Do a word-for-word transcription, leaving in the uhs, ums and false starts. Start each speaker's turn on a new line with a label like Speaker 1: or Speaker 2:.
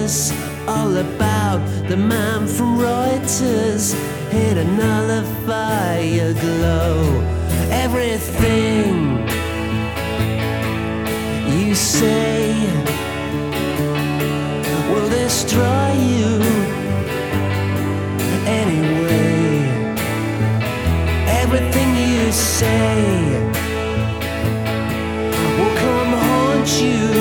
Speaker 1: this all about? The man from Reuters hit a nullify your glow. Everything you say will destroy you anyway. Everything you say will come haunt you